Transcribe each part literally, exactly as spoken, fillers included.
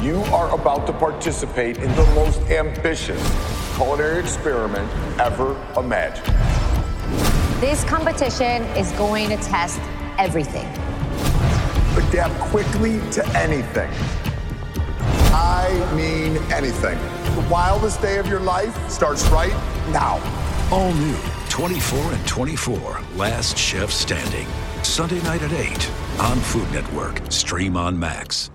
You are about to participate in the most ambitious culinary experiment ever imagined. This competition is going to test everything. Adapt quickly to anything. I mean anything. The wildest day of your life starts right now. All new twenty-four and twenty-four, Last Chef Standing. Sunday night at eight on Food Network. Stream on Max.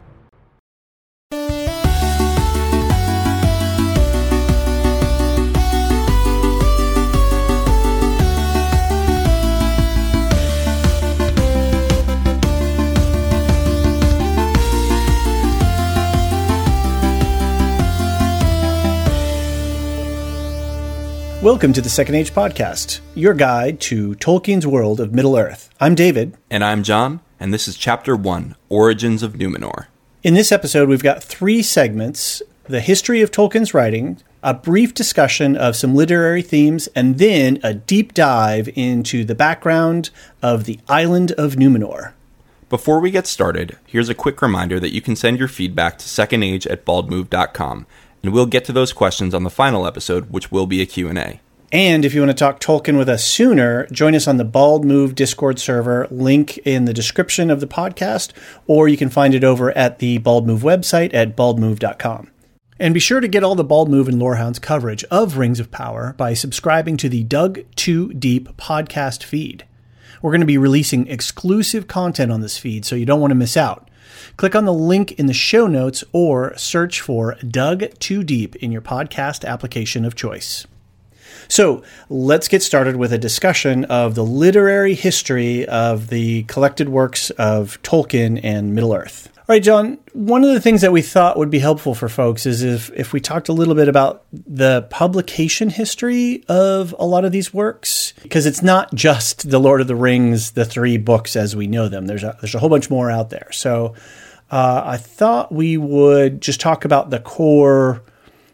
Welcome to the Second Age Podcast, your guide to Tolkien's world of Middle-earth. I'm David. And I'm John, and this is Chapter one, Origins of Numenor. In this episode, we've got three segments: the history of Tolkien's writing, a brief discussion of some literary themes, and then a deep dive into the background of the island of Numenor. Before we get started, here's a quick reminder that you can send your feedback to secondage at baldmove dot com. And we'll get to those questions on the final episode, which will be a Q and A. And if you want to talk Tolkien with us sooner, join us on the Bald Move Discord server, link in the description of the podcast, or you can find it over at the Bald Move website at bald move dot com. And be sure to get all the Bald Move and Lorehounds coverage of Rings of Power by subscribing to the Dug Too Deep podcast feed. We're going to be releasing exclusive content on this feed, so you don't want to miss out. Click on the link in the show notes or search for Dug Too Deep in your podcast application of choice. So let's get started with a discussion of the literary history of the collected works of Tolkien and Middle-earth. All right, John, one of the things that we thought would be helpful for folks is if, if we talked a little bit about the publication history of a lot of these works, because it's not just The Lord of the Rings, the three books as we know them. There's a, there's a whole bunch more out there. So uh, I thought we would just talk about the core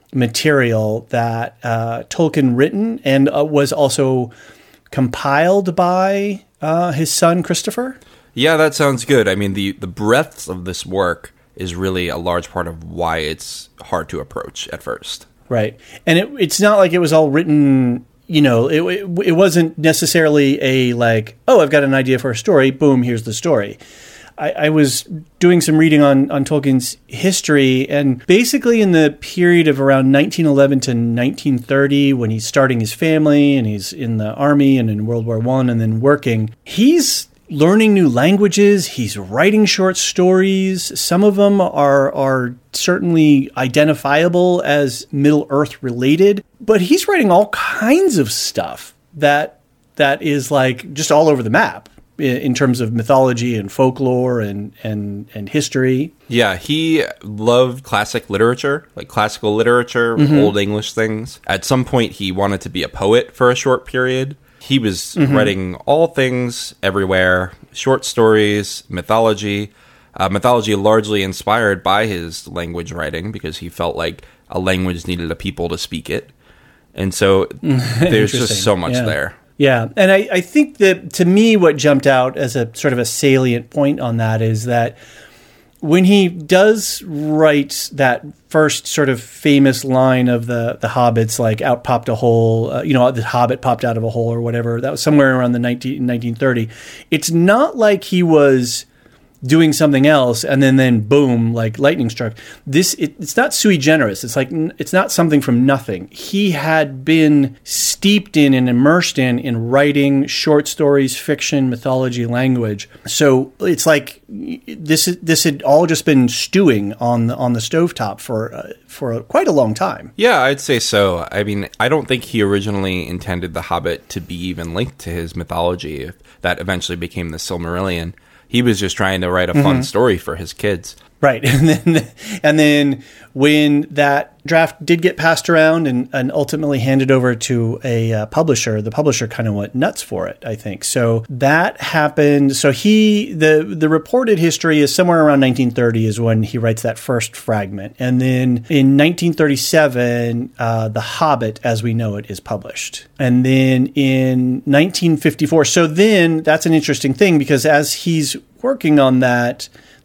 material that uh, Tolkien written and uh, was also compiled by uh, his son, Christopher. Yeah, that sounds good. I mean, the, the breadth of this work is really a large part of why it's hard to approach at first. Right. And it, it's not like it was all written, you know, it, it, it wasn't necessarily a like, oh, I've got an idea for a story. Boom, here's the story. I, I was doing some reading on, on Tolkien's history, and basically in the period of around nineteen eleven to nineteen thirty, when he's starting his family and he's in the army and in World War One and then working, he's learning new languages. He's writing short stories. Some of them are are certainly identifiable as Middle-earth related, but he's writing all kinds of stuff that that is like just all over the map in terms of mythology and folklore and, and, and history. Yeah, he loved classic literature, like classical literature, mm-hmm. Old English things. At some point, he wanted to be a poet for a short period. He was mm-hmm. writing all things everywhere, short stories, mythology, uh, mythology largely inspired by his language writing because he felt like a language needed a people to speak it. And so there's just so much yeah. there. Yeah, and I, I think that to me what jumped out as a sort of a salient point on that is that when he does write that first sort of famous line of the, the hobbits, like out popped a hole, uh, you know, the hobbit popped out of a hole or whatever, that was somewhere around the nineteen, nineteen thirty. It's not like he was doing something else and then then boom, like lightning struck. This it, it's not sui generis. It's like it's not something from nothing. He had been steeped in and immersed in in writing short stories, fiction, mythology, language. So it's like this this had all just been stewing on the on the stovetop for uh, for a, quite a long time. Yeah, I'd say so. I mean, I don't think he originally intended The Hobbit to be even linked to his mythology that eventually became the Silmarillion. He was just trying to write a fun mm-hmm. story for his kids. Right. And then and then when that draft did get passed around and, and ultimately handed over to a uh, publisher, the publisher kind of went nuts for it, I think. So that happened. So he, the, the reported history is somewhere around nineteen thirty is when he writes that first fragment. And then in nineteen thirty-seven, uh, The Hobbit, as we know it, is published. And then in nineteen fifty-four, so then that's an interesting thing because as he's working on that,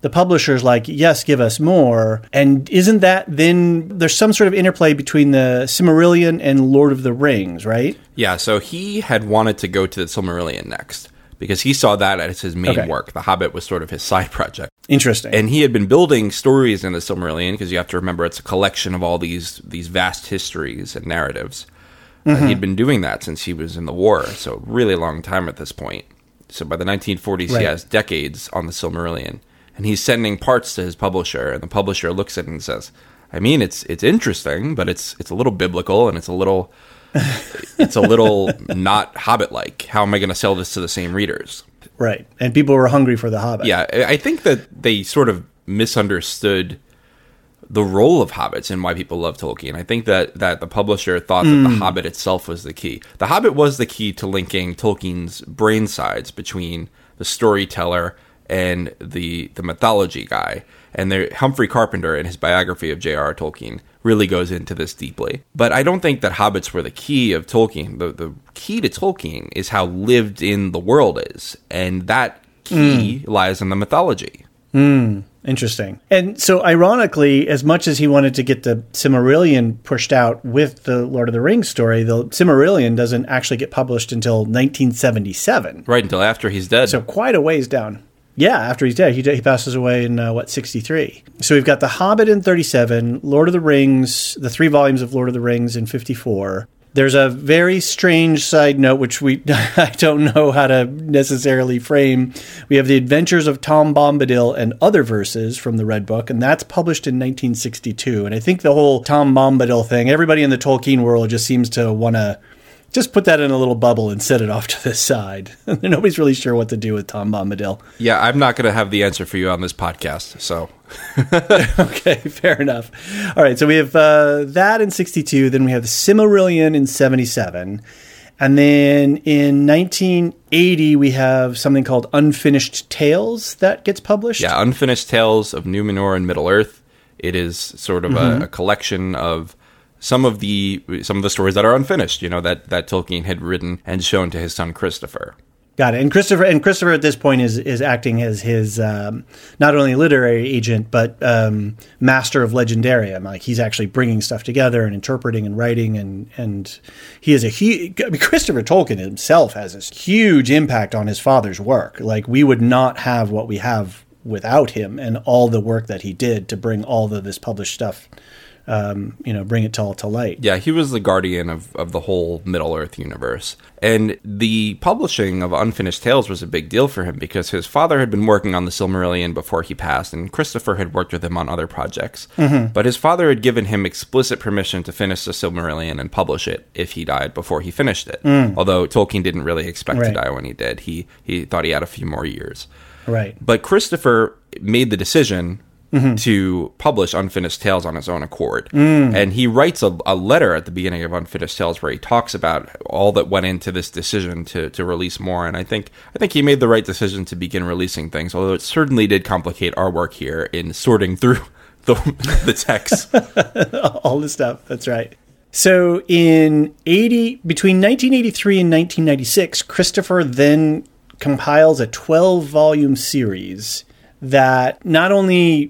the publisher's like, yes, give us more. And isn't that then there's some sort of interplay between the Silmarillion and Lord of the Rings, right? Yeah, so he had wanted to go to the Silmarillion next because he saw that as his main Okay. work. The Hobbit was sort of his side project. Interesting. And he had been building stories in the Silmarillion because you have to remember it's a collection of all these these vast histories and narratives. Mm-hmm. Uh, he'd been doing that since he was in the war, so really long time at this point. So by the nineteen forties, Right. he has decades on the Silmarillion, and he's sending parts to his publisher, and the publisher looks at it and says, "I mean, it's it's interesting, but it's it's a little biblical and it's a little it's a little not Hobbit-like. How am I going to sell this to the same readers?" Right. And people were hungry for the Hobbit. Yeah, I think that they sort of misunderstood the role of hobbits and why people love Tolkien. I think that, that the publisher thought that the Hobbit itself was the key. The Hobbit was the key to linking Tolkien's brain sides between the storyteller and the the mythology guy. And there, Humphrey Carpenter, in his biography of J R R. Tolkien, really goes into this deeply. But I don't think that hobbits were the key of Tolkien. The, the key to Tolkien is how lived in the world is. And that key mm. lies in the mythology. Mm. Interesting. And so, ironically, as much as he wanted to get the Silmarillion pushed out with the Lord of the Rings story, the Silmarillion doesn't actually get published until nineteen seventy-seven. Right, until after he's dead. So quite a ways down. Yeah, after he's dead. He, he passes away in, uh, what, sixty-three. So we've got The Hobbit in thirty-seven, Lord of the Rings, the three volumes of Lord of the Rings in fifty-four. There's a very strange side note, which we I don't know how to necessarily frame. We have The Adventures of Tom Bombadil and Other Verses from the Red Book, and that's published in nineteen sixty-two. And I think the whole Tom Bombadil thing, everybody in the Tolkien world just seems to want to just put that in a little bubble and set it off to the side. Nobody's really sure what to do with Tom Bombadil. Yeah, I'm not going to have the answer for you on this podcast, so... Okay, fair enough. All right, so we have uh, that in sixty-two, then we have the Silmarillion in seventy-seven, and then in nineteen eighty we have something called Unfinished Tales that gets published. Yeah, Unfinished Tales of Numenor and Middle-earth. It is sort of Mm-hmm. a, a collection of some of the some of the stories that are unfinished, you know, that, that Tolkien had written and shown to his son Christopher. Got it. And Christopher, and Christopher at this point is is acting as his um, not only literary agent but um, master of legendarium. Like he's actually bringing stuff together and interpreting and writing, and and he is a huge. I mean, Christopher Tolkien himself has this huge impact on his father's work. Like we would not have what we have without him and all the work that he did to bring all of this published stuff. Um, you know, bring it all to light. Yeah, he was the guardian of, of the whole Middle-earth universe. And the publishing of Unfinished Tales was a big deal for him because his father had been working on the Silmarillion before he passed, and Christopher had worked with him on other projects. Mm-hmm. But his father had given him explicit permission to finish the Silmarillion and publish it if he died before he finished it. Mm. Although Tolkien didn't really expect right. to die when he did. He, he thought he had a few more years. Right. But Christopher made the decision Mm-hmm. to publish Unfinished Tales on his own accord. Mm. And he writes a, a letter at the beginning of Unfinished Tales where he talks about all that went into this decision to, to release more. And I think I think he made the right decision to begin releasing things, although it certainly did complicate our work here in sorting through the, the text. All the stuff, that's right. So in eighty between nineteen eighty-three and nineteen ninety-six, Christopher then compiles a twelve-volume series that not only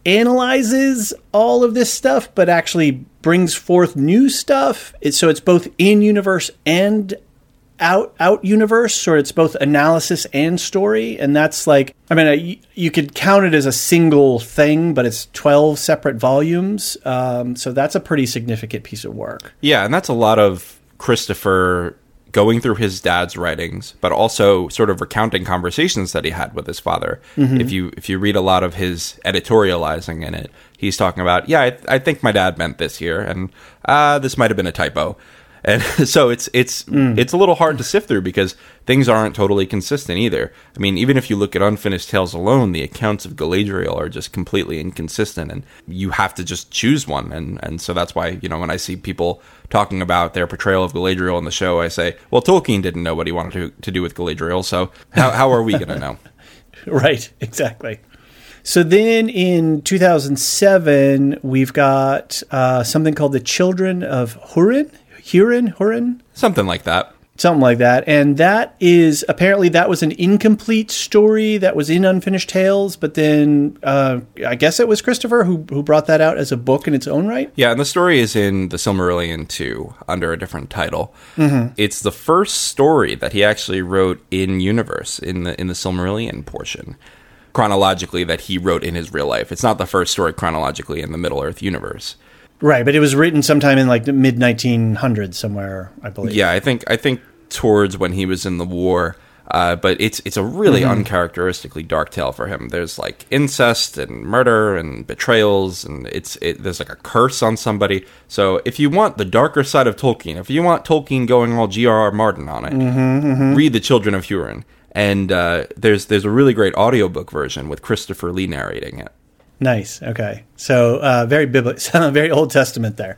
analyzes all of this stuff, but actually brings forth new stuff. It's, so it's both in universe and out out universe, so it's both analysis and story. And that's like, I mean, I, you could count it as a single thing, but it's twelve separate volumes. Um, so that's a pretty significant piece of work. Yeah, and that's a lot of Christopher going through his dad's writings, but also sort of recounting conversations that he had with his father. Mm-hmm. If you if you read a lot of his editorializing in it, he's talking about, yeah, I, th- I think my dad meant this here, and uh, this might have been a typo. And so it's it's mm. it's a little hard to sift through because things aren't totally consistent either. I mean, even if you look at Unfinished Tales alone, the accounts of Galadriel are just completely inconsistent, and you have to just choose one. And, and so that's why, you know, when I see people talking about their portrayal of Galadriel in the show, I say, well, Tolkien didn't know what he wanted to, to do with Galadriel, so how, how are we going to know? Right, exactly. So then in two thousand seven, we've got uh, something called The Children of Hurin. Hurin? Hurin? Something like that. Something like that. And that is, apparently that was an incomplete story that was in Unfinished Tales, but then uh, I guess it was Christopher who, who brought that out as a book in its own right? Yeah, and the story is in the Silmarillion too, under a different title. Mm-hmm. It's the first story that he actually wrote in universe, in the in the Silmarillion portion, chronologically, that he wrote in his real life. It's not the first story chronologically in the Middle-earth universe. Right, but it was written sometime in like the mid nineteen hundreds somewhere, I believe. Yeah, I think I think towards when he was in the war. Uh, but it's it's a really mm-hmm. uncharacteristically dark tale for him. There's like incest and murder and betrayals, and it's it, there's like a curse on somebody. So if you want the darker side of Tolkien, if you want Tolkien going all G R R Martin on it, mm-hmm, mm-hmm. read The Children of Hurin. And uh, there's there's a really great audiobook version with Christopher Lee narrating it. Nice. Okay. So uh, very biblical, very Old Testament there.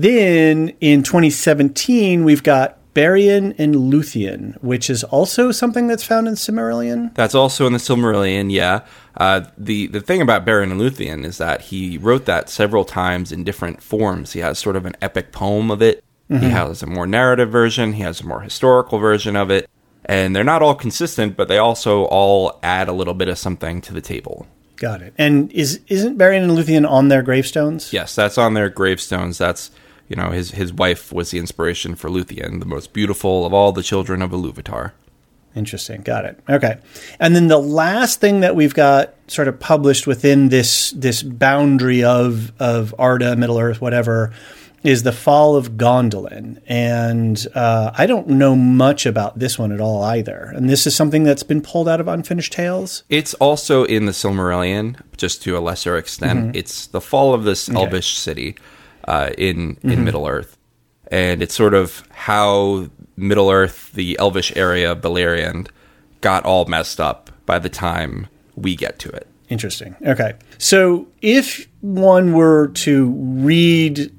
Then in twenty seventeen, we've got Barian and Luthien, which is also something that's found in Silmarillion. That's also in the Silmarillion, yeah. Uh, the, the thing about Barian and Luthien is that he wrote that several times in different forms. He has sort of an epic poem of it. Mm-hmm. He has a more narrative version. He has a more historical version of it. And they're not all consistent, but they also all add a little bit of something to the table. Got it. And is, isn't Barian and Luthien on their gravestones? Yes, that's on their gravestones. That's... You know, his his wife was the inspiration for Luthien, the most beautiful of all the children of Iluvatar. Interesting. Got it. Okay. And then the last thing that we've got sort of published within this this boundary of, of Arda, Middle-earth, whatever, is The Fall of Gondolin. And uh, I don't know much about this one at all either. And this is something that's been pulled out of Unfinished Tales? It's also in the Silmarillion, just to a lesser extent. Mm-hmm. It's the fall of this okay. elvish city. Uh, in in mm-hmm. Middle-earth. And it's sort of how Middle-earth, the elvish area of Beleriand, got all messed up by the time we get to it. Interesting. Okay. So if one were to read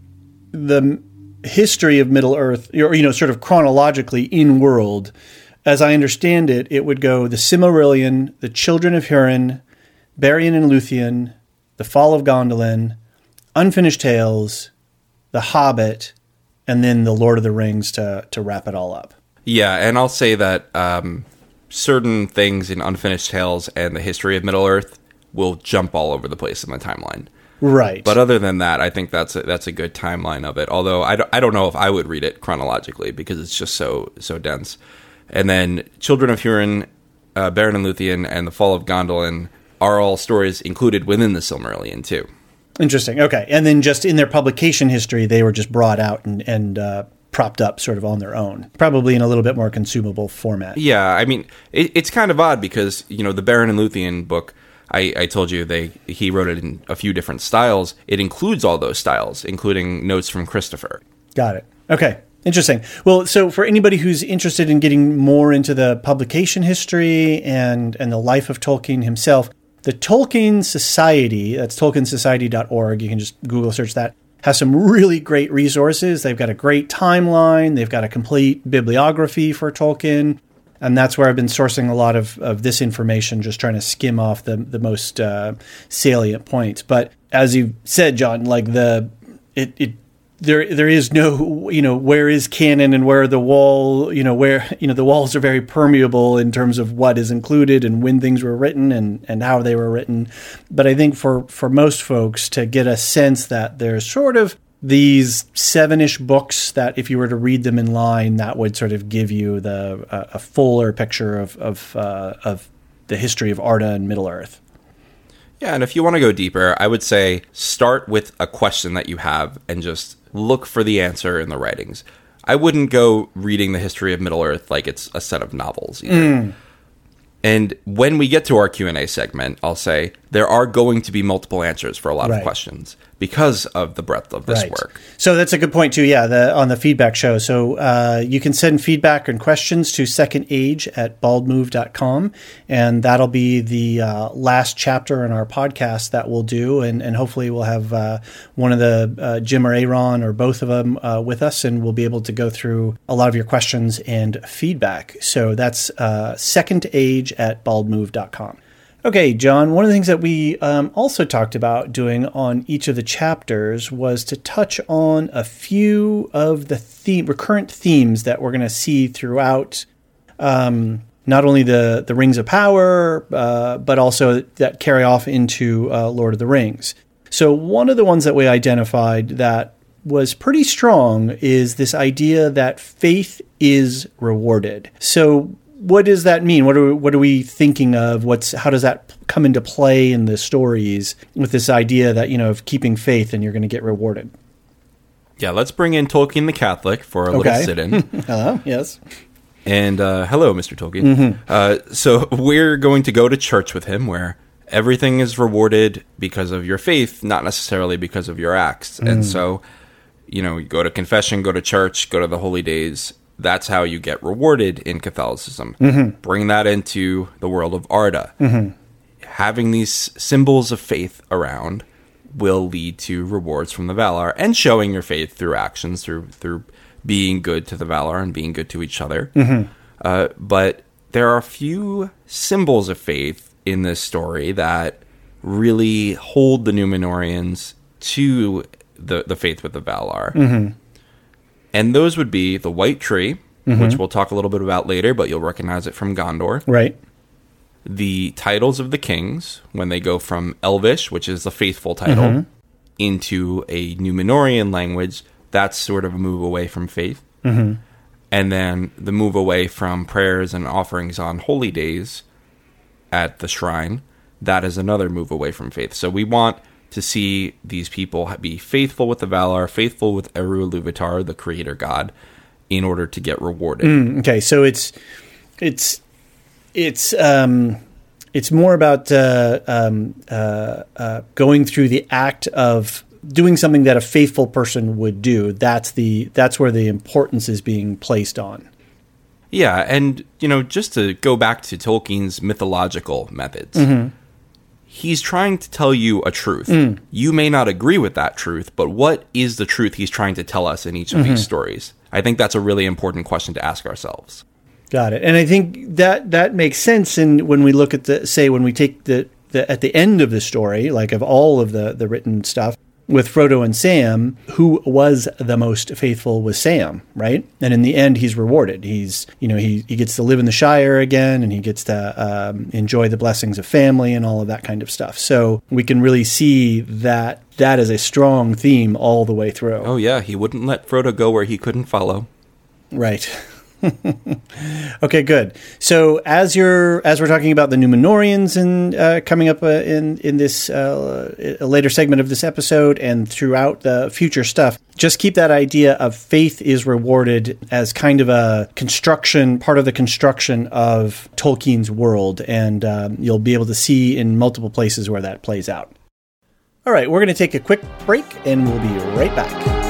the history of Middle-earth, or, you know, sort of chronologically in-world, as I understand it, it would go the Silmarillion, the Children of Hurin, Barian and Luthien, the Fall of Gondolin, Unfinished Tales, The Hobbit, and then The Lord of the Rings to to wrap it all up. Yeah, and I'll say that um, certain things in Unfinished Tales and the history of Middle-earth will jump all over the place in the timeline. Right. But other than that, I think that's a, that's a good timeline of it. Although I don't, I don't know if I would read it chronologically because it's just so so dense. And then Children of Hurin, uh, Barian and Luthien, and The Fall of Gondolin are all stories included within the Silmarillion too. Interesting. Okay. And then just in their publication history, they were just brought out and, and uh, propped up sort of on their own, probably in a little bit more consumable format. Yeah. I mean, it, it's kind of odd because, you know, the Barian and Luthien book, I, I told you they he wrote it in a few different styles. It includes all those styles, including notes from Christopher. Got it. Okay. Interesting. Well, so for anybody who's interested in getting more into the publication history and, and the life of Tolkien himself, the Tolkien Society, that's tolkien society dot org, you can just Google search that, has some really great resources. They've got a great timeline. They've got a complete bibliography for Tolkien. And that's where I've been sourcing a lot of, of this information, just trying to skim off the, the most uh, salient points. But as you said, John, like the it, it there there is no, you know, where is canon and where the wall, you know, where, you know, the walls are very permeable in terms of what is included and when things were written and, and how they were written. But I think for, for most folks to get a sense that there's sort of these seven-ish books that if you were to read them in line, that would sort of give you the uh, a fuller picture of of, uh, of the history of Arda and Middle-earth. Yeah, and if you want to go deeper, I would say start with a question that you have and just look for the answer in the writings. I wouldn't go reading the history of Middle-earth like it's a set of novels either. Mm. And when we get to our Q and A segment, I'll say there are going to be multiple answers for a lot right. of questions because of the breadth of this right. work. So that's a good point too. Yeah, the, on the feedback show. So uh, you can send feedback and questions to second age at bald move dot com, and that'll be the uh, last chapter in our podcast that we'll do, and, and hopefully we'll have uh, one of the uh, Jim or Aaron or both of them uh, with us, and we'll be able to go through a lot of your questions and feedback. So that's uh, second age at bald move dot com. Okay, John, one of the things that we um, also talked about doing on each of the chapters was to touch on a few of the theme, recurrent themes that we're going to see throughout um, not only the, the Rings of Power, uh, but also that carry off into uh, Lord of the Rings. So one of the ones that we identified that was pretty strong is this idea that faith is rewarded. So what does that mean? What are we, what are we thinking of? What's how does that come into play in the stories with this idea that, you know, of keeping faith and you're going to get rewarded? Yeah, let's bring in Tolkien the Catholic for a okay. little sit-in. Hello, yes. And uh, hello, Mister Tolkien. Mm-hmm. Uh, so we're going to go to church with him where everything is rewarded because of your faith, not necessarily because of your acts. Mm. And so, you know, you go to confession, go to church, go to the holy days. That's how you get rewarded in Catholicism. Mm-hmm. Bring that into the world of Arda. Mm-hmm. Having these symbols of faith around will lead to rewards from the Valar, and showing your faith through actions, through through being good to the Valar and being good to each other. Mm-hmm. Uh, but there are a few symbols of faith in this story that really hold the Númenóreans to the, the faith with the Valar. Mm-hmm. And those would be the White Tree, mm-hmm. which we'll talk a little bit about later, but you'll recognize it from Gondor. Right. The titles of the kings, when they go from Elvish, which is the faithful title, mm-hmm. into a Númenórean language, that's sort of a move away from faith. Mm-hmm. And then the move away from prayers and offerings on holy days at the shrine, that is another move away from faith. So we want to see these people be faithful with the Valar, faithful with Eru Ilúvatar, the creator god, in order to get rewarded. Mm, okay, so it's it's it's um, it's more about uh, um, uh, uh, going through the act of doing something that a faithful person would do. That's the that's where the importance is being placed on. Yeah, and you know, just to go back to Tolkien's mythological methods. Mm-hmm. He's trying to tell you a truth. Mm. You may not agree with that truth, but what is the truth he's trying to tell us in each of mm-hmm. these stories? I think that's a really important question to ask ourselves. Got it. And I think that that makes sense in when we look at the, say, when we take the, the at the end of the story, like of all of the, the written stuff, with Frodo and Sam, who was the most faithful was Sam, right? And in the end, he's rewarded. He's, you know, he, he gets to live in the Shire again, and he gets to um, enjoy the blessings of family and all of that kind of stuff. So we can really see that that is a strong theme all the way through. Oh, yeah. He wouldn't let Frodo go where he couldn't follow. Right. Okay, good. So as you're as we're talking about the Númenóreans and uh, coming up uh, in in this uh, a later segment of this episode and throughout the future stuff, just keep that idea of faith is rewarded as kind of a construction, part of the construction of Tolkien's world, and um, you'll be able to see in multiple places where that plays out. All right, we're going to take a quick break, and we'll be right back.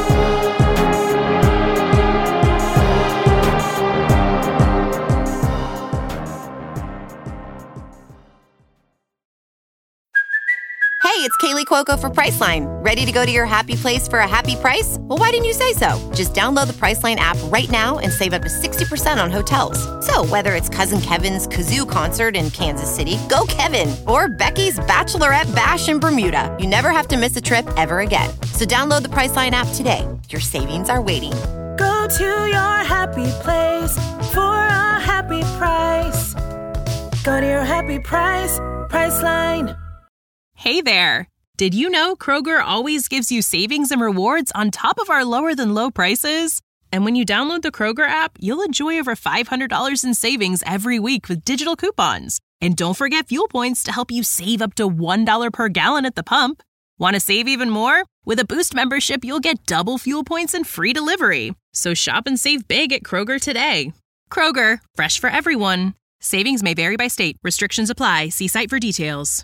Hey, it's Kaylee Cuoco for Priceline. Ready to go to your happy place for a happy price? Well, why didn't you say so? Just download the Priceline app right now and save up to sixty percent on hotels. So whether it's Cousin Kevin's Kazoo Concert in Kansas City, go Kevin, or Becky's Bachelorette Bash in Bermuda, you never have to miss a trip ever again. So download the Priceline app today. Your savings are waiting. Go to your happy place for a happy price. Go to your happy price, Priceline. Hey there! Did you know Kroger always gives you savings and rewards on top of our lower-than-low prices? And when you download the Kroger app, you'll enjoy over five hundred dollars in savings every week with digital coupons. And don't forget fuel points to help you save up to one dollar per gallon at the pump. Want to save even more? With a Boost membership, you'll get double fuel points and free delivery. So shop and save big at Kroger today. Kroger, fresh for everyone. Savings may vary by state. Restrictions apply. See site for details.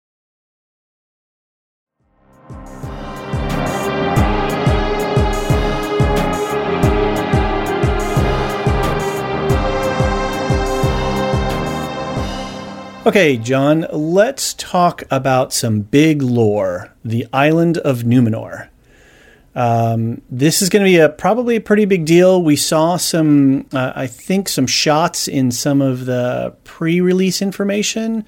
Okay, John, let's talk about some big lore, the island of Númenor. Um, this is going to be a probably a pretty big deal. We saw some, uh, I think, some shots in some of the pre-release information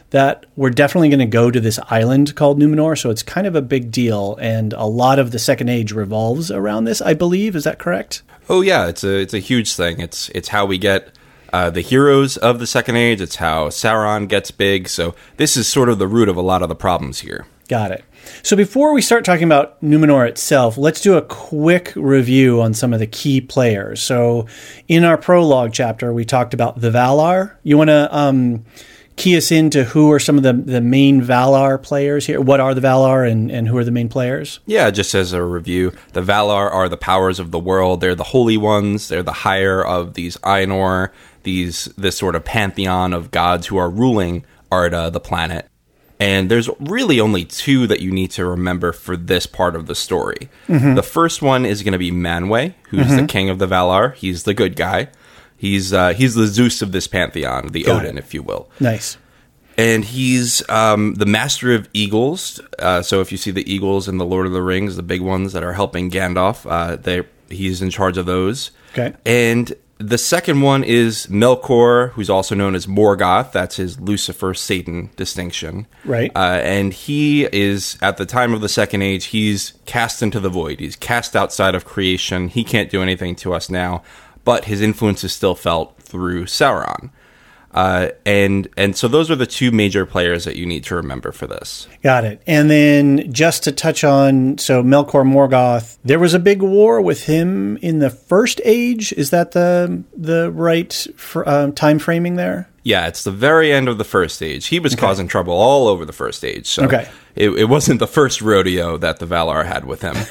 that we're definitely going to go to this island called Numenor, so it's kind of a big deal, and a lot of the Second Age revolves around this, I believe. Is that correct? Oh yeah, it's a it's a huge thing. It's it's how we get uh, the heroes of the Second Age. It's how Sauron gets big. So this is sort of the root of a lot of the problems here. Got it. So before we start talking about Numenor itself, let's do a quick review on some of the key players. So in our prologue chapter, we talked about the Valar. You want to um, key us into who are some of the, the main Valar players here? What are the Valar and, and who are the main players? Yeah, just as a review, the Valar are the powers of the world. They're the holy ones. They're the higher of these Ainur, these this sort of pantheon of gods who are ruling Arda, the planet. And there's really only two that you need to remember for this part of the story. Mm-hmm. The first one is going to be Manwë, who's mm-hmm. the king of the Valar. He's the good guy. He's uh, he's the Zeus of this pantheon, the Got Odin, it. if you will. Nice. And he's um, the master of eagles. Uh, so if you see the eagles in the Lord of the Rings, the big ones that are helping Gandalf, uh, they he's in charge of those. Okay. And the second one is Melkor, who's also known as Morgoth. That's his Lucifer Satan distinction. Right. Uh, and he is, at the time of the Second Age, he's cast into the void. He's cast outside of creation. He can't do anything to us now, but his influence is still felt through Sauron. Uh, and and so those are the two major players that you need to remember for this. Got it. And then just to touch on, so Melkor Morgoth, there was a big war with him in the First Age. Is that the the right for, um, time framing there? Yeah, it's the very end of the First Age. He was okay. causing trouble all over the First Age. So okay. it, it wasn't the first rodeo that the Valar had with him.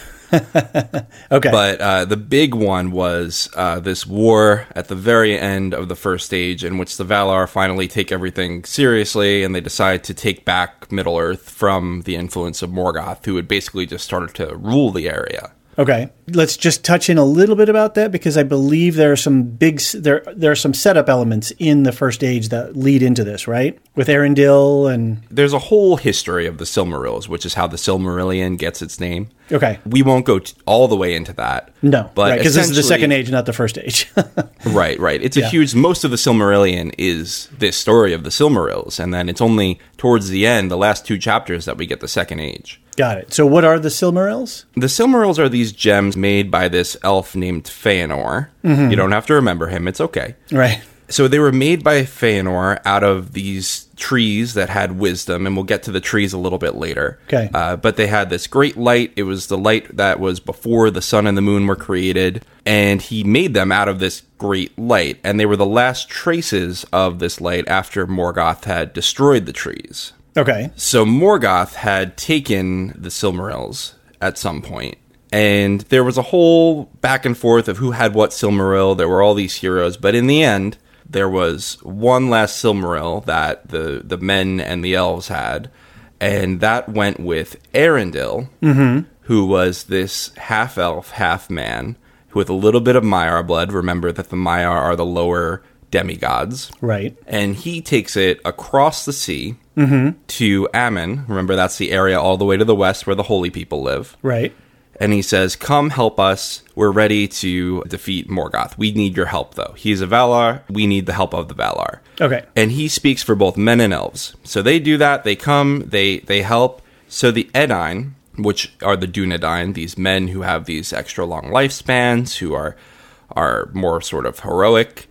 Okay. But uh, the big one was uh, this war at the very end of the First Age, in which the Valar finally take everything seriously, and they decide to take back Middle-earth from the influence of Morgoth, who had basically just started to rule the area. Okay, let's just touch in a little bit about that, because I believe there are some big there there are some setup elements in the First Age that lead into this, right? With Arendelle and there's a whole history of the Silmarils, which is how the Silmarillion gets its name. Okay, we won't go t- all the way into that. No, but because right, this is the Second Age, not the First Age. right, right. It's a yeah. huge. Most of the Silmarillion is this story of the Silmarils, and then it's only towards the end, the last two chapters, that we get the Second Age. Got it. So what are the Silmarils? The Silmarils are these gems made by this elf named Feanor. Mm-hmm. You don't have to remember him. It's okay. Right. So they were made by Feanor out of these trees that had wisdom, and we'll get to the trees a little bit later. Okay. Uh, but they had this great light. It was the light that was before the sun and the moon were created, and he made them out of this great light. And they were the last traces of this light after Morgoth had destroyed the trees. Okay. So Morgoth had taken the Silmarils at some point, and there was a whole back and forth of who had what Silmaril. There were all these heroes, but in the end, there was one last Silmaril that the, the men and the elves had, and that went with Arendelle, mm-hmm. who was this half-elf, half-man, with a little bit of Maiar blood. Remember that the Maiar are the lower demigods. Right. And he takes it across the sea mm-hmm. to Ammon. Remember, that's the area all the way to the west where the holy people live. Right. And he says, come help us. We're ready to defeat Morgoth. We need your help, though. He's a Valar. We need the help of the Valar. Okay. And he speaks for both men and elves. So they do that. They come. They, they help. So the Edain, which are the Dunedain, these men who have these extra long lifespans, who are are more sort of heroic,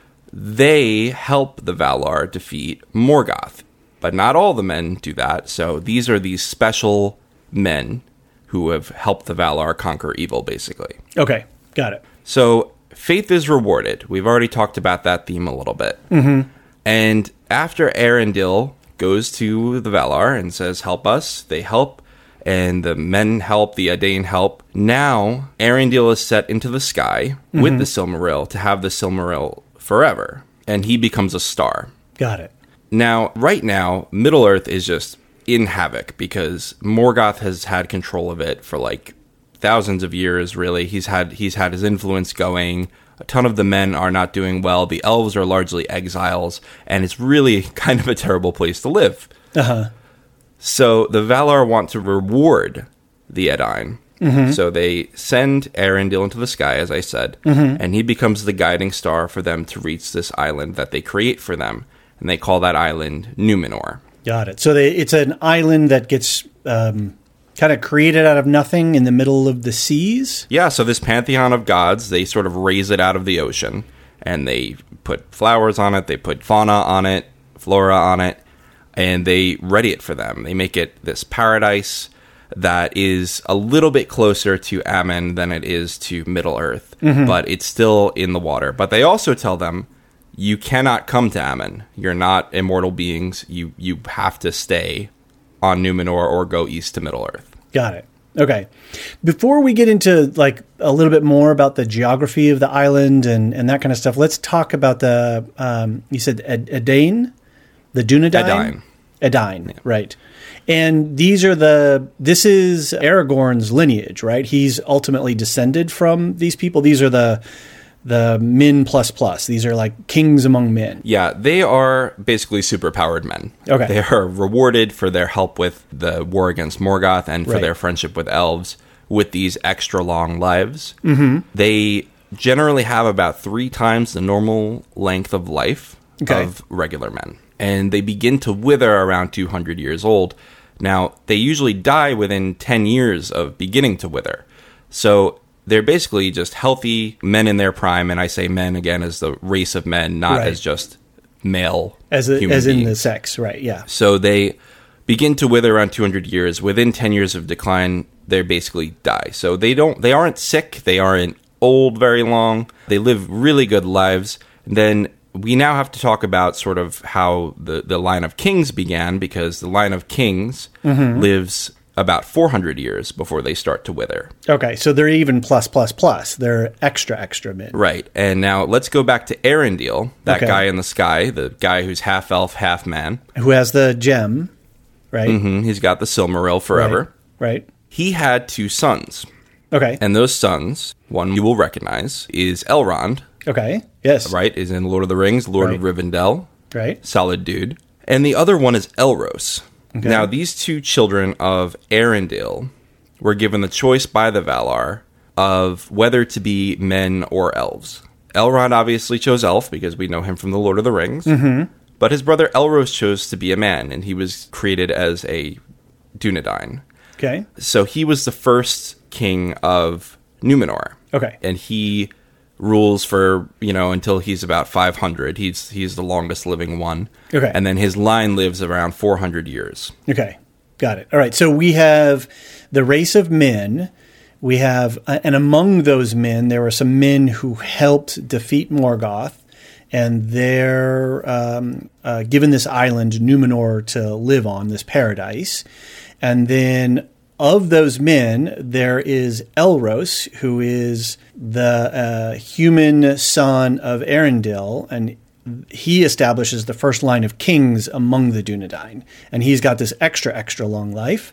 they help the Valar defeat Morgoth. But not all the men do that. So these are these special men who have helped the Valar conquer evil, basically. Okay, got it. So faith is rewarded. We've already talked about that theme a little bit. Mm-hmm. And after Arendelle goes to the Valar and says, help us, they help, and the men help, the Edain help. Now, Arendelle is set into the sky mm-hmm. with the Silmaril to have the Silmaril forever, and he becomes a star. Got it. Now, right now, Middle-earth is just in havoc because Morgoth has had control of it for like thousands of years, really. He's had he's had his influence going. A ton of the men are not doing well. The elves are largely exiles, and it's really kind of a terrible place to live. Uh-huh. So the Valar want to reward the Edain. Mm-hmm. So they send Arendelle into the sky, as I said, mm-hmm. and he becomes the guiding star for them to reach this island that they create for them. And they call that island Numenor. Got it. So they, it's an island that gets um, kind of created out of nothing in the middle of the seas? Yeah, so this pantheon of gods, they sort of raise it out of the ocean, and they put flowers on it, they put fauna on it, flora on it, and they ready it for them. They make it this paradise that is a little bit closer to Ammon than it is to Middle-earth, mm-hmm. but it's still in the water. But they also tell them, you cannot come to Ammon. You're not immortal beings. You you have to stay on Numenor or go east to Middle-earth. Got it. Okay. Before we get into like a little bit more about the geography of the island and, and that kind of stuff, let's talk about the, um, you said Ed- Edain? The Dunedain? Edain. Edain, yeah. Right. And these are the, this is Aragorn's lineage, right? He's ultimately descended from these people. These are the, the Min plus plus. These are like kings among men. Yeah, they are basically superpowered men. Okay. They are rewarded for their help with the war against Morgoth and for right. their friendship with elves with these extra long lives. Mm-hmm. They generally have about three times the normal length of life okay. of regular men. And they begin to wither around two hundred years old. Now, they usually die within ten years of beginning to wither. So they're basically just healthy men in their prime, and I say men, again, as the race of men, not right. as just male as a, human As in beings. the sex, right, yeah. So they begin to wither around two hundred years. Within ten years of decline, they basically die. So they don't, they aren't sick, they aren't old very long, they live really good lives. And then we now have to talk about sort of how the, the line of kings began, because the line of kings mm-hmm. lives about four hundred years before they start to wither. Okay, so they're even plus, plus, plus. They're extra, extra men. Right, and now let's go back to Arendelle, that okay. guy in the sky, the guy who's half elf, half man. Who has the gem, right? Mm-hmm, he's got the Silmaril forever. Right, right. He had two sons. Okay. And those sons, one you will recognize, is Elrond. Okay, yes. Right, is in Lord of the Rings, Lord right. of Rivendell. Right. Solid dude. And the other one is Elros. Okay. Now, these two children of Arendelle were given the choice by the Valar of whether to be men or elves. Elrond obviously chose elf, because we know him from the Lord of the Rings. Mm-hmm. But his brother Elros chose to be a man, and he was created as a Dunedain. Okay. So he was the first king of Numenor. Okay. And he rules for, you know, until he's about five hundred. He's he's the longest living one. Okay. And then his line lives around four hundred years. Okay. Got it. All right. So we have the race of men. We have, and among those men, there were some men who helped defeat Morgoth, and they're um, uh, given this island, Numenor, to live on, this paradise. And then of those men, there is Elros, who is the uh, human son of Arendelle, and he establishes the first line of kings among the Dunedain. And he's got this extra, extra long life.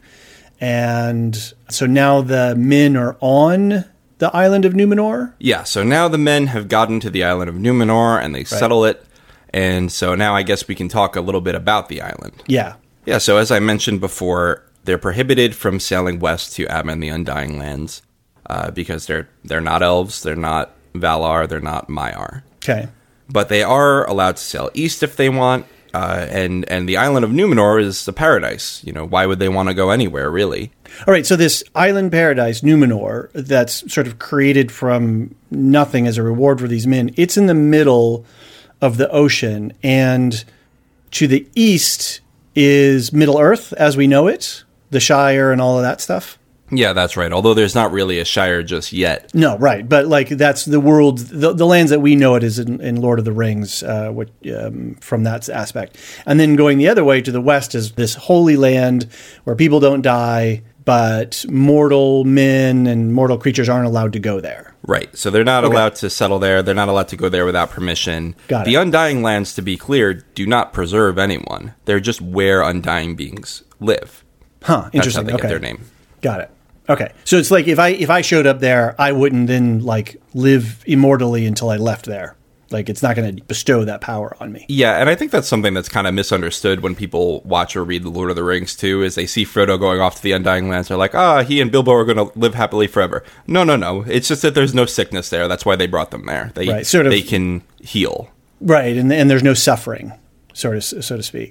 And so now the men are on the island of Numenor? Yeah, so now the men have gotten to the island of Numenor, and they right. settle it. And so now I guess we can talk a little bit about the island. Yeah. Yeah, so as I mentioned before, they're prohibited from sailing west to Ammon, the Undying Lands, uh, because they're they're not elves, they're not Valar, they're not Maiar. Okay. But they are allowed to sail east if they want, uh, and and the island of Numenor is the paradise. You know, why would they want to go anywhere, really? All right, so this island paradise, Numenor, that's sort of created from nothing as a reward for these men, it's in the middle of the ocean, and to the east is Middle-earth as we know it, the Shire and all of that stuff. Yeah, that's right. Although there's not really a Shire just yet. No, right. But like that's the world, the, the lands that we know it is in, in Lord of the Rings, uh, which, um, from that aspect. And then going the other way to the west is this holy land where people don't die, but mortal men and mortal creatures aren't allowed to go there. Right. So they're not okay. allowed to settle there. They're not allowed to go there without permission. Got it. The Undying Lands, to be clear, do not preserve anyone. They're just where undying beings live. Huh. Interesting. That's how they okay. get their name. Got it. Okay. So it's like if I if I showed up there, I wouldn't then like live immortally until I left there. Like it's not going to bestow that power on me. Yeah, and I think that's something that's kind of misunderstood when people watch or read The Lord of the Rings too, is they see Frodo going off to the Undying Lands. They're like, ah, he and Bilbo are going to live happily forever. No, no, no. It's just that there's no sickness there. That's why they brought them there. They right. sort of, they can heal. Right, and and there's no suffering, sort of, so to speak.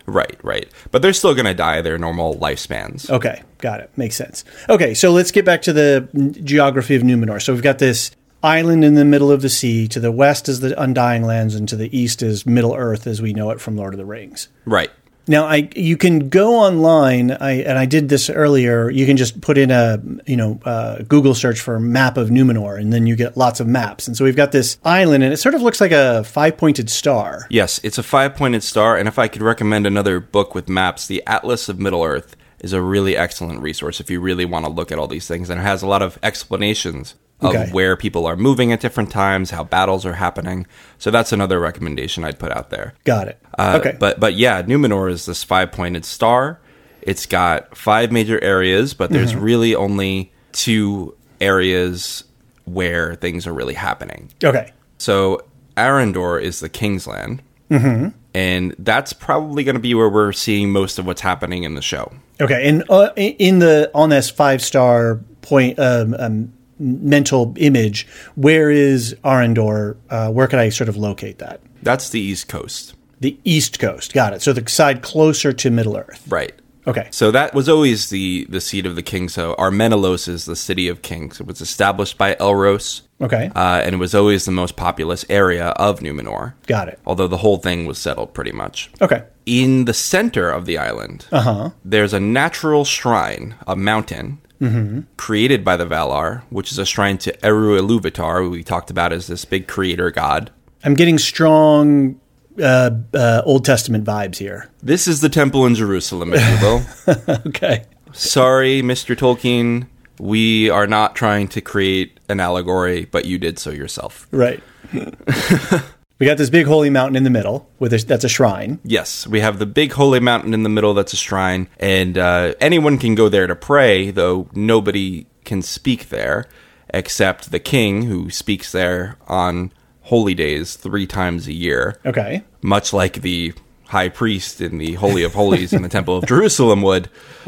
Right, right. But they're still going to die their normal lifespans. Okay, got it. Makes sense. Okay, so let's get back to the geography of Numenor. So we've got this island in the middle of the sea. To the west is the Undying Lands, and to the east is Middle-earth as we know it from Lord of the Rings. Right. Now, I you can go online, I, and I did this earlier. You can just put in a you know uh, Google search for map of Numenor, and then you get lots of maps. And so we've got this island, and it sort of looks like a five-pointed star. Yes, it's a five-pointed star, and if I could recommend another book with maps, the Atlas of Middle-earth is a really excellent resource if you really want to look at all these things, and it has a lot of explanations of Okay. where people are moving at different times, how battles are happening. So that's another recommendation I'd put out there. Got it. Uh, okay. But but yeah, Numenor is this five-pointed star. It's got five major areas, but there's Mm-hmm. really only two areas where things are really happening. Okay. So Arendor is the King's Land, mm-hmm. and that's probably going to be where we're seeing most of what's happening in the show. Okay. And uh, in the on this five-star point um, um, mental image, where is Arendor? Uh, where could I sort of locate that? That's the East Coast. The East Coast. Got it. So the side closer to Middle-earth. Right. Okay. So that was always the, the seat of the king. So Armenelos is the city of kings. It was established by Elros, Okay. uh, and it was always the most populous area of Numenor, Got it. although the whole thing was settled pretty much. Okay. In the center of the island, Uh-huh. there's a natural shrine, a mountain, Mm-hmm. created by the Valar, which is a shrine to Eru Iluvatar, who we talked about as this big creator god. I'm getting strong uh, uh, Old Testament vibes here. This is the temple in Jerusalem, if you will. Okay. Sorry, Mister Tolkien. We are not trying to create an allegory, but you did so yourself. Right. We got this big holy mountain in the middle with a, that's a shrine. Yes, we have the big holy mountain in the middle that's a shrine, and uh, anyone can go there to pray, though nobody can speak there except the king, who speaks there on holy days three times a year. Okay. Much like the high priest in the Holy of Holies in the Temple of Jerusalem would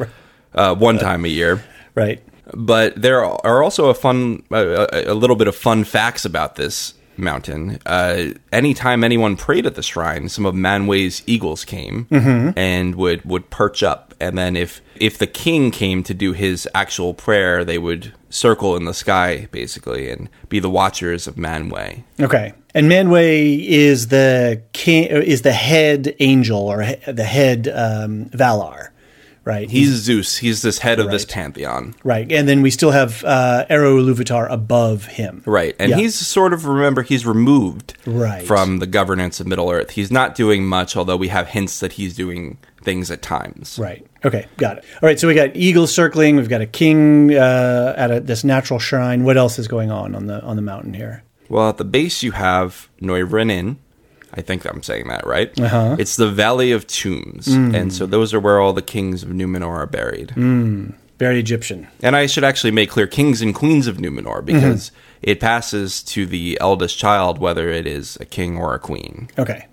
uh, one time a year. Right. But there are also a fun, uh, a little bit of fun facts about this mountain. Uh, anytime anyone prayed at the shrine, some of Manwë's eagles came Mm-hmm. and would, would perch up. And then if, if the king came to do his actual prayer, they would circle in the sky, basically, and be the watchers of Manwë. Okay. And Manwë is the king, is the head angel or he, the head um, Valar, right? He's Zeus. He's this head of this Right. pantheon. Right. And then we still have uh, Eru Iluvatar above him. Right. And Yeah. he's sort of, remember, he's removed Right. from the governance of Middle-earth. He's not doing much, although we have hints that he's doing things at times. Right. Okay. Got it. All right. So we got eagles circling. We've got a king uh, at a, this natural shrine. What else is going on on the on the mountain here? Well, at the base you have Noirinin. I think I'm saying that right. Uh-huh. It's the Valley of Tombs. And so those are where all the kings of Numenor are buried. Very Egyptian. And I should actually make clear kings and queens of Numenor, because it passes to the eldest child whether it is a king or a queen. Okay.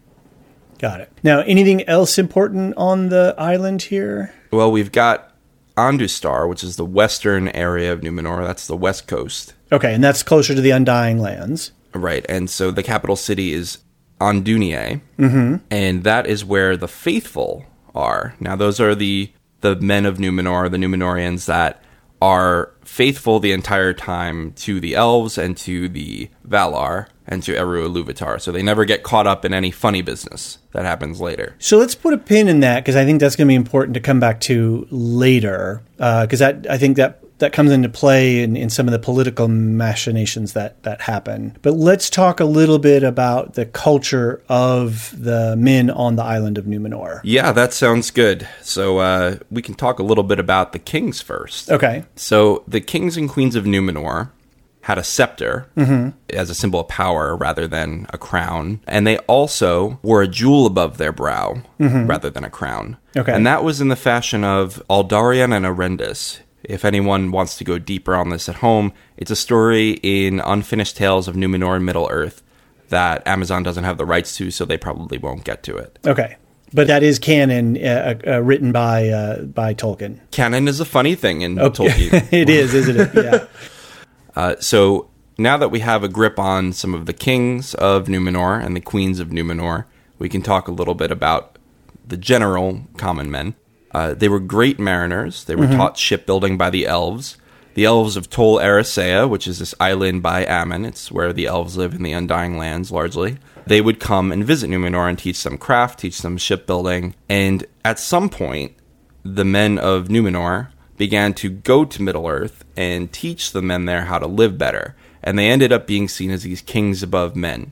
Got it. Now, anything else important on the island here? Well, we've got Andustar, which is the western area of Numenor. That's the west coast. Okay. And that's closer to the Undying Lands. Right. And so the capital city is Anduniae. Mm-hmm. And that is where the faithful are. Now, those are the, the men of Numenor, the Numenorians that are faithful the entire time to the elves and to the Valar and to Eru Iluvatar. So they never get caught up in any funny business that happens later. So let's put a pin in that because I think that's going to be important to come back to later. Because that I think that that comes into play in, in some of the political machinations that, that happen. But let's talk a little bit about the culture of the men on the island of Numenor. Yeah, that sounds good. So uh, we can talk a little bit about the kings first. Okay. So the kings and queens of Numenor had a scepter as a symbol of power rather than a crown. And they also wore a jewel above their brow rather than a crown. Okay. And that was in the fashion of Aldarion and Arendis. If anyone wants to go deeper on this at home, it's a story in Unfinished Tales of Numenor and Middle-earth that Amazon doesn't have the rights to, so they probably won't get to it. Okay. But that is canon uh, uh, written by uh, by Tolkien. Canon is a funny thing in Okay. Tolkien. It is, isn't it? Yeah. Uh, so now that we have a grip on some of the kings of Numenor and the queens of Numenor, we can talk a little bit about the general common men. Uh, they were great mariners. They were Mm-hmm. taught shipbuilding by the elves. The elves of Tol Eressëa, which is this island by Ammon. It's where the elves live in the Undying Lands, largely. They would come and visit Numenor and teach them craft, teach them shipbuilding. And at some point, the men of Numenor began to go to Middle-earth and teach the men there how to live better. And they ended up being seen as these kings above men.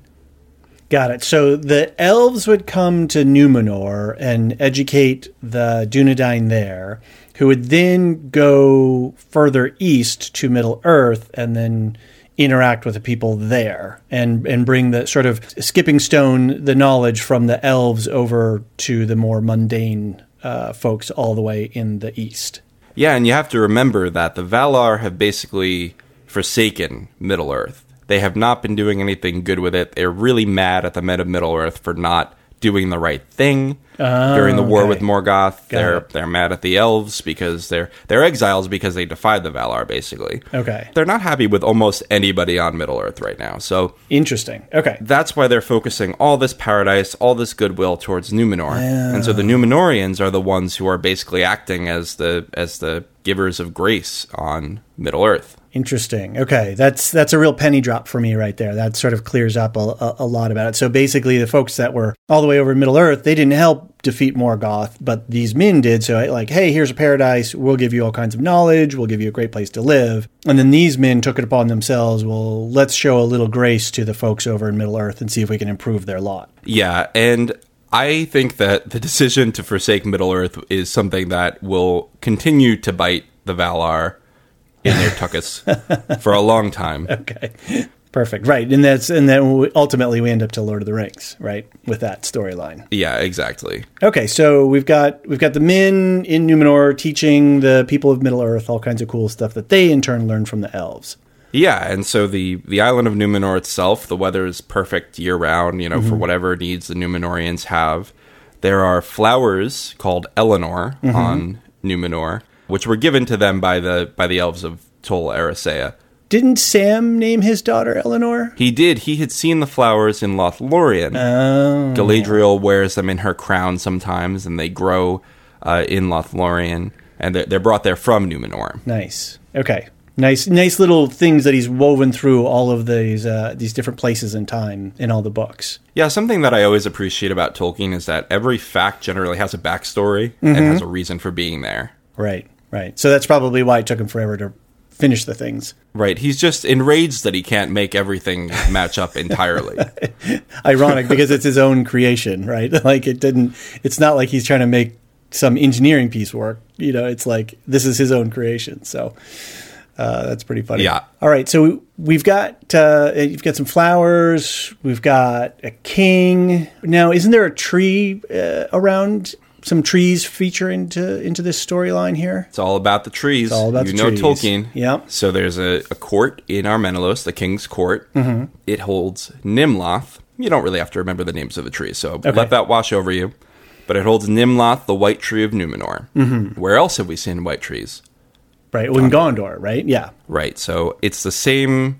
Got it. So the elves would come to Numenor and educate the Dunedain there, who would then go further east to Middle-earth and then interact with the people there and, and bring the sort of skipping stone, the knowledge from the elves over to the more mundane uh, folks all the way in the east. Yeah, and you have to remember that the Valar have basically forsaken Middle-earth. They have not been doing anything good with it. They're really mad at the men of Middle-earth for not doing the right thing Oh, during the war okay. with Morgoth. Got they're it. they're mad at the elves because they're they're exiles because they defied the Valar, basically. Okay. They're not happy with almost anybody on Middle-earth right now. So Interesting. Okay. that's why they're focusing all this paradise, all this goodwill towards Numenor. And so the Numenorians are the ones who are basically acting as the as the givers of grace on Middle-earth. Interesting. Okay, that's that's a real penny drop for me right there. That sort of clears up a, a, a lot about it. So basically, the folks that were all the way over in Middle-earth, they didn't help defeat Morgoth, but these men did. So like, hey, here's a paradise. We'll give you all kinds of knowledge. We'll give you a great place to live. And then these men took it upon themselves. Well, let's show a little grace to the folks over in Middle-earth and see if we can improve their lot. Yeah, and I think that the decision to forsake Middle-earth is something that will continue to bite the Valar in their tuchus for a long time. Okay, perfect. Right, and that's and then we, ultimately we end up to Lord of the Rings, right, with that storyline. Yeah, exactly. Okay, so we've got we've got the men in Numenor teaching the people of Middle-earth all kinds of cool stuff that they in turn learn from the elves. Yeah, and so the, the island of Numenor itself, the weather is perfect year-round, you know, Mm-hmm. for whatever needs the Numenorians have. There are flowers called Eleanor Mm-hmm. on Numenor, which were given to them by the by the elves of Tol Eressëa. Didn't Sam name his daughter Eleanor? He did. He had seen the flowers in Lothlorien. Oh. Galadriel wears them in her crown sometimes, and they grow uh, in Lothlorien, and they're, they're brought there from Numenor. Nice. Okay. Nice, nice little things that he's woven through all of these uh, these different places in time in all the books. Yeah, something that I always appreciate about Tolkien is that every fact generally has a backstory and has a reason for being there. Right, right. So that's probably why it took him forever to finish the things. Right, he's just enraged that he can't make everything match up entirely. Ironic because it's his own creation, right? Like it didn't. It's not like he's trying to make some engineering piece work. You know, it's like this is his own creation. So. Uh, that's pretty funny. Yeah. All right. So we've got uh, you've got some flowers. We've got a king. Now, isn't there a tree uh, around? Some trees feature into into this storyline here. It's all about the trees. It's all about you the know trees. Tolkien. Yep. So there's a, a court in Armenelos, the king's court. Mm-hmm. It holds Nimloth. You don't really have to remember the names of the trees, so Okay. let that wash over you. But it holds Nimloth, the white tree of Numenor. Mm-hmm. Where else have we seen white trees? Right. Well, in Gondor, right? Yeah. Right. So it's the same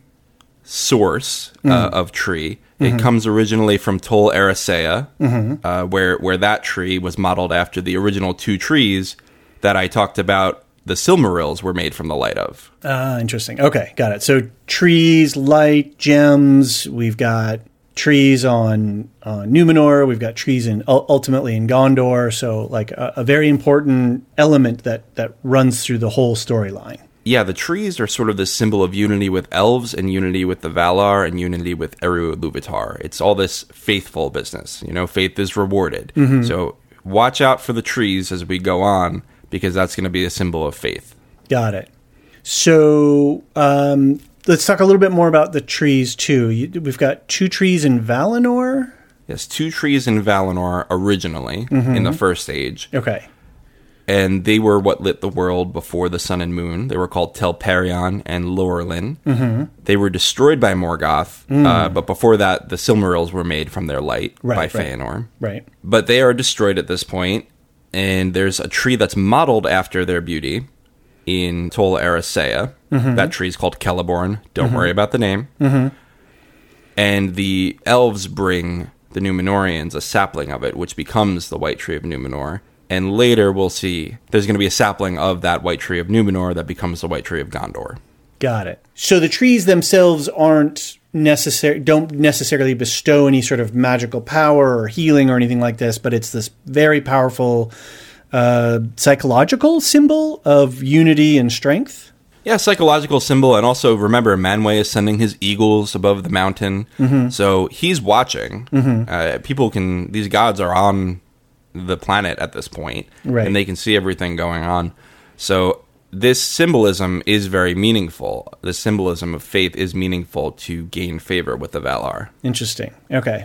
source uh, Mm-hmm. of tree. It comes originally from Tol Eressëa, Mm-hmm. uh, where where that tree was modeled after the original two trees that I talked about. The Silmarils were made from the light of. Ah, interesting. Okay, got it. So trees, light, gems. We've got trees on on Numenor. We've got trees in ul- ultimately in Gondor. So like a, a very important element that that runs through the whole storyline. Yeah, the trees are sort of the symbol of unity with elves and unity with the Valar and unity with Eru Ilúvatar. It's all this faithful business. You know, faith is rewarded. Mm-hmm. So watch out for the trees as we go on, because that's going to be a symbol of faith. Got it. So um, let's talk a little bit more about the trees too. You, we've got two trees in Valinor. Yes, two trees in Valinor originally in the first age. Okay. And they were what lit the world before the sun and moon. They were called Telperion and Lorelin. Mm-hmm. They were destroyed by Morgoth, Mm. uh, but before that, the Silmarils were made from their light Right, by right. Feanor. Right. But they are destroyed at this point, and there's a tree that's modeled after their beauty in Tol Eressëa. Mm-hmm. That tree is called Celeborn. Don't worry about the name. Mm-hmm. And the elves bring the Númenóreans a sapling of it, which becomes the White Tree of Númenor. And later we'll see there's going to be a sapling of that White Tree of Númenor that becomes the White Tree of Gondor. Got it. So the trees themselves aren't necessary, don't necessarily bestow any sort of magical power or healing or anything like this, but it's this very powerful uh, psychological symbol of unity and strength. Yeah, psychological symbol. And also remember, Manwë is sending his eagles above the mountain. Mm-hmm. So he's watching. Mm-hmm. Uh, people can, these gods are on the planet at this point, right, and they can see everything going on. So this symbolism is very meaningful. The symbolism of faith is meaningful to gain favor with the Valar. Interesting. Okay.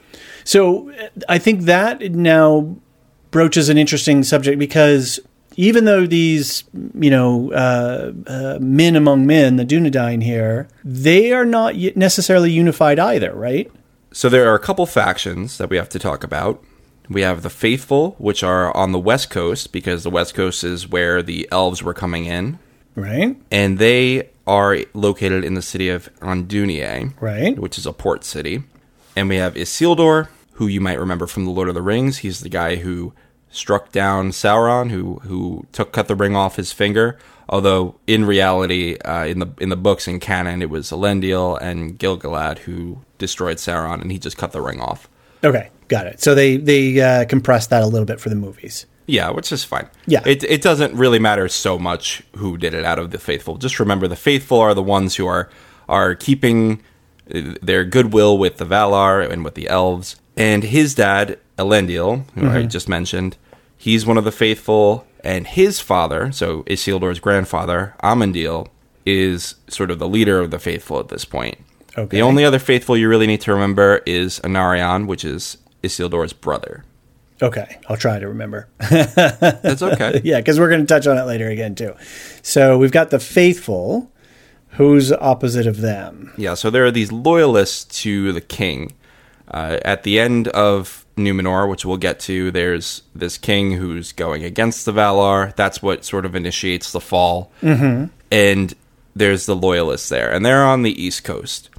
So I think that now broaches an interesting subject, because even though these, you know, uh, uh, men among men, the Dunedain here, they are not yet necessarily unified either, right? So there are a couple factions that we have to talk about. We have the Faithful, which are on the west coast, because the west coast is where the elves were coming in. Right. And they are located in the city of Andúnie, right, which is a port city. And we have Isildur, who you might remember from The Lord of the Rings. He's the guy who struck down Sauron, who who took cut the ring off his finger. Although in reality, uh, in the in the books in canon, it was Elendil and Gil-galad who destroyed Sauron, and he just cut the ring off. Okay, got it. So they they uh, compressed that a little bit for the movies. Yeah, which is fine. Yeah. It it doesn't really matter so much who did it out of the Faithful. Just remember, the Faithful are the ones who are are keeping their goodwill with the Valar and with the elves. And his dad, Elendil, who mm-hmm. I just mentioned, he's one of the Faithful. And his father, so Isildur's grandfather, Amandil, is sort of the leader of the Faithful at this point. Okay. The only other Faithful you really need to remember is Anarion, which is Isildur's brother. Okay, I'll try to remember. That's okay. Yeah, because we're going to touch on it later again, too. So we've got the Faithful. Who's opposite of them? Yeah, so there are these loyalists to the king. Uh, at the end of Númenor, which we'll get to, there's this king who's going against the Valar. That's what sort of initiates the fall. Mm-hmm. And there's the loyalists there, and they're on the east coast.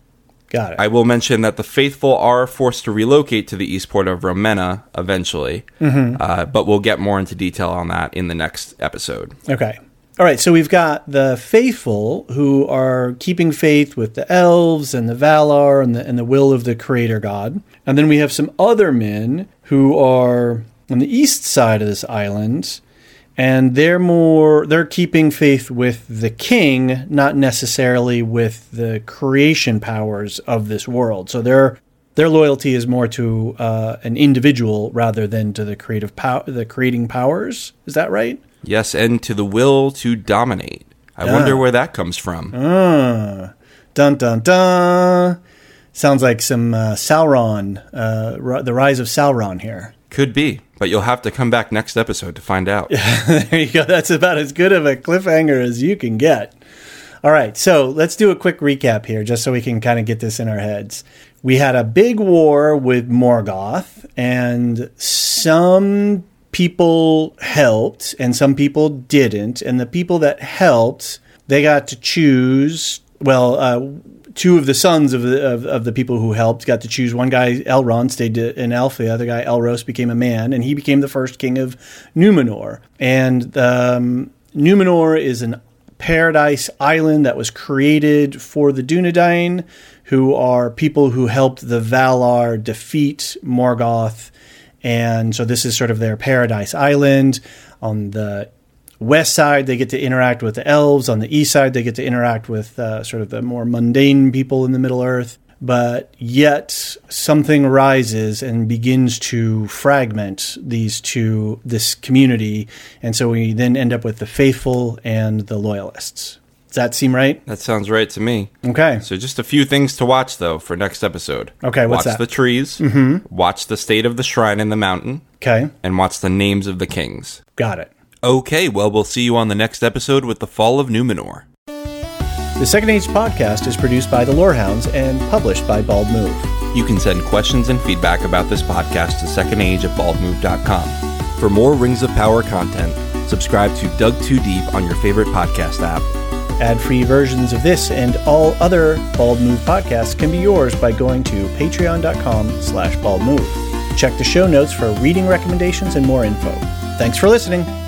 Got it. I will mention that the Faithful are forced to relocate to the eastport of Romena eventually, mm-hmm. uh, but we'll get more into detail on that in the next episode. Okay. All right, so we've got the Faithful who are keeping faith with the elves and the Valar and the, and the will of the creator god. And then we have some other men who are on the east side of this island, and they're more, they're keeping faith with the king, not necessarily with the creation powers of this world. So their their loyalty is more to uh, an individual rather than to the creative pow- the creating powers. Is that right? Yes, and to the will to dominate. I ah. wonder where that comes from. Ah. Dun, dun, dun. Sounds like some uh, Sauron, uh, r- the rise of Sauron here. Could be, but you'll have to come back next episode to find out. There you go. That's about as good of a cliffhanger as you can get. All right, so let's do a quick recap here, just so we can kind of get this in our heads. We had a big war with Morgoth, and some people helped and some people didn't. And the people that helped, they got to choose, well, uh, two of the sons of the, of, of the people who helped got to choose. One guy, Elrond, stayed an elf. The other guy, Elros, became a man, and he became the first king of Númenor. And um, Númenor is an paradise island that was created for the Dunedain, who are people who helped the Valar defeat Morgoth. And so this is sort of their paradise island. On the west side, they get to interact with the elves. On the east side, they get to interact with uh, sort of the more mundane people in the Middle Earth. But yet something rises and begins to fragment these two, this community. And so we then end up with the Faithful and the Loyalists. Does that seem right? That sounds right to me. Okay. So just a few things to watch, though, for next episode. Okay, what's watch that? Watch the trees. Mm-hmm. Watch the state of the shrine in the mountain. Okay. And watch the names of the kings. Got it. Okay, well, we'll see you on the next episode with the Fall of Númenor. The Second Age podcast is produced by the Lorehounds and published by Bald Move. You can send questions and feedback about this podcast to second age at bald move dot com. For more Rings of Power content, subscribe to Dug Too Deep on your favorite podcast app, Ad-free versions of this and all other Bald Move podcasts can be yours by going to patreon.com slash baldmove. Check the show notes for reading recommendations and more info. Thanks for listening.